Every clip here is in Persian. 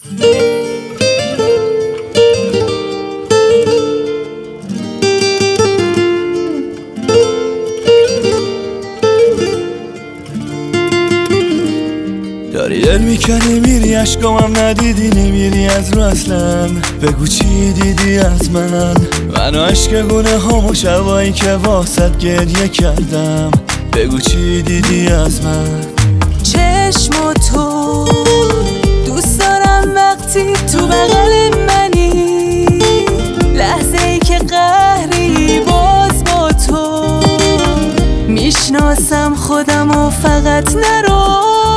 داری دل میکنی میری عشقامم ندیدی نمیری از رو اصلا. بگو چی دیدی از من و عشق گونه هامو شبایی که واسط گریه کردم. بگو چی دیدی از من. چشم تو دوست دارم وقتی تو بغل منی، لحظه ای که قهری باز با تو میشناسم خودم و فقط نرو.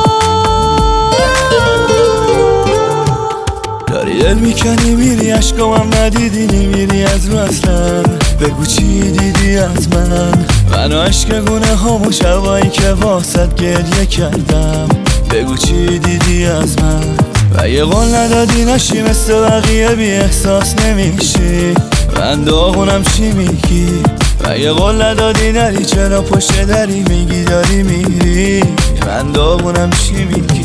داری دل میکنی میری عشقامم ندیدی نمیری از رو اصلا. بگو چی دیدی از من و عشق گونه هامو شبایی که واسط گریه کردم. بگو چی دیدی از من. و یه قول ندادی نشی مثل بقیه بی احساس نمیشی. من داغونم چی میگی. و یه قول ندادی نری چرا پشت دری میگی داری میری. من داغونم چی میگی.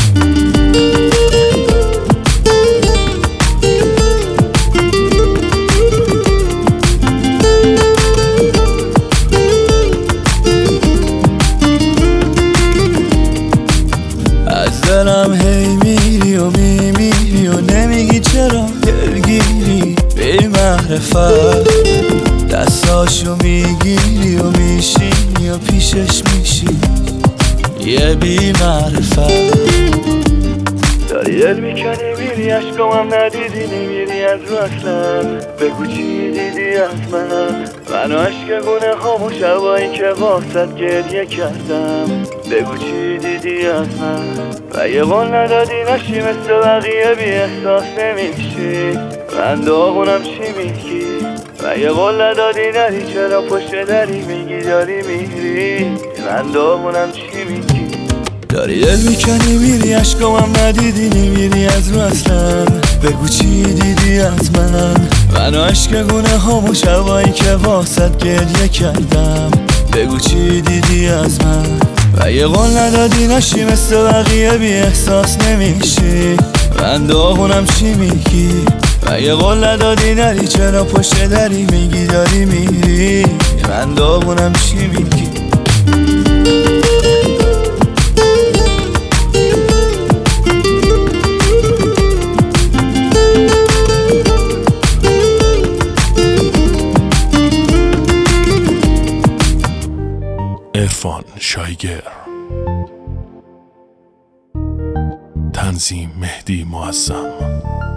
از دلم هی میری و میمیری و نمیگی چرا دلگیری. بی معرفت دستاشو میگیری و میشینی و پیشش میشی یه بی معرفت. داری دل میکنی میری عشقامم ندیدی نمیری از رو اصلا. بگو چی دیدی از من و عشق گونه هامو شبایی که واسط گریه کردم. بگو چی دیدی از من. و یه قول ندادی نشی مثل بقیه بی احساس نمیشی. من داغونم چی میگی. و یه قول ندادی نری چرا پشت دری میگی داری میری. من داغونم چی میگی. داری دل میکنی میری عشقامم ندیدی نمیری از رو اصلا. بگو چی دیدی از من و عشق گونه هامو شبایی که واسط گریه کردم. بگو چی دیدی از من. و یه قول ندادی نشی مثل بقیه بی احساس نمیشی. من داغونم چی میگی. و یه قول ندادی نری چرا پشت دری میگی داری میری. من داغونم چی میگی. عرفان شایگر، تنظیم مهدی معظم.